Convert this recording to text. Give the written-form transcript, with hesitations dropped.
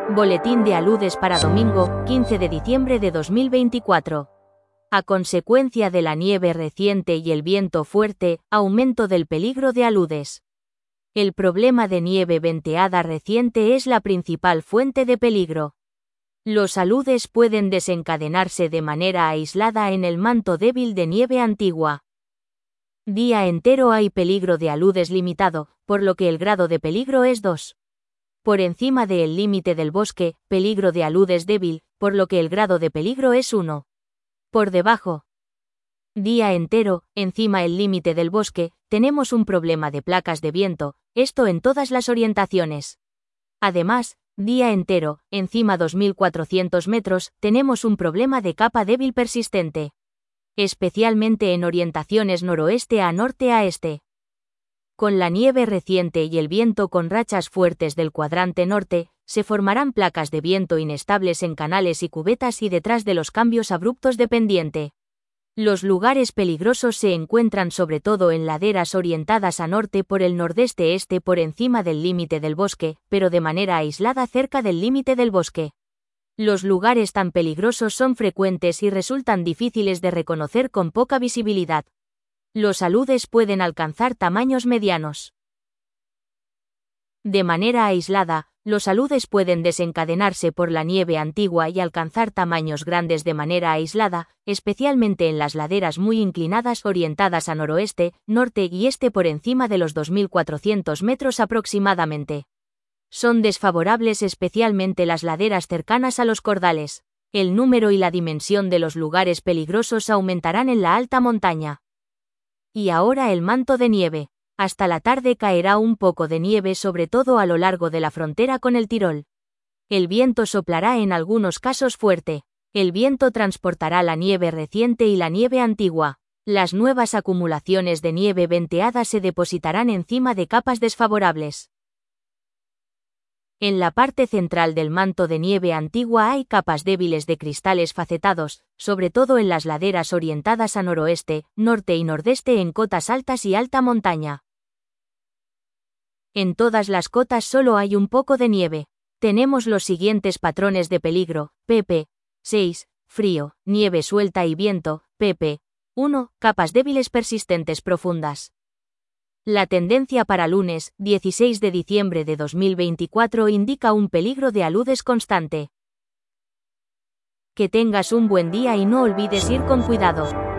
Boletín de aludes para domingo, 15 de diciembre de 2024. A consecuencia de la nieve reciente y el viento fuerte, aumento del peligro de aludes. El problema de nieve venteada reciente es la principal fuente de peligro. Los aludes pueden desencadenarse de manera aislada en el manto débil de nieve antigua. Día entero hay peligro de aludes limitado, por lo que el grado de peligro es 2. Por encima del límite del bosque, peligro de aludes débil, por lo que el grado de peligro es 1. Por debajo. Día entero, encima el límite del bosque, tenemos un problema de placas de viento, esto en todas las orientaciones. Además, día entero, encima 2400 metros, tenemos un problema de capa débil persistente. Especialmente en orientaciones noroeste a norte a este. Con la nieve reciente y el viento con rachas fuertes del cuadrante norte, se formarán placas de viento inestables en canales y cubetas y detrás de los cambios abruptos de pendiente. Los lugares peligrosos se encuentran sobre todo en laderas orientadas a norte por el nordeste-este por encima del límite del bosque, pero de manera aislada cerca del límite del bosque. Los lugares tan peligrosos son frecuentes y resultan difíciles de reconocer con poca visibilidad. Los aludes pueden alcanzar tamaños medianos. De manera aislada, los aludes pueden desencadenarse por la nieve antigua y alcanzar tamaños grandes de manera aislada, especialmente en las laderas muy inclinadas orientadas a noroeste, norte y este por encima de los 2400 metros aproximadamente. Son desfavorables especialmente las laderas cercanas a los cordales. El número y la dimensión de los lugares peligrosos aumentarán en la alta montaña. Y ahora el manto de nieve. Hasta la tarde caerá un poco de nieve sobre todo a lo largo de la frontera con el Tirol. El viento soplará en algunos casos fuerte. El viento transportará la nieve reciente y la nieve antigua. Las nuevas acumulaciones de nieve venteada se depositarán encima de capas desfavorables. En la parte central del manto de nieve antigua hay capas débiles de cristales facetados, sobre todo en las laderas orientadas a noroeste, norte y nordeste en cotas altas y alta montaña. En todas las cotas solo hay un poco de nieve. Tenemos los siguientes patrones de peligro: pp. 6, frío, nieve suelta y viento, pp. 1, capas débiles persistentes profundas. La tendencia para lunes, 16 de diciembre de 2024 indica un peligro de aludes constante. Que tengas un buen día y no olvides ir con cuidado.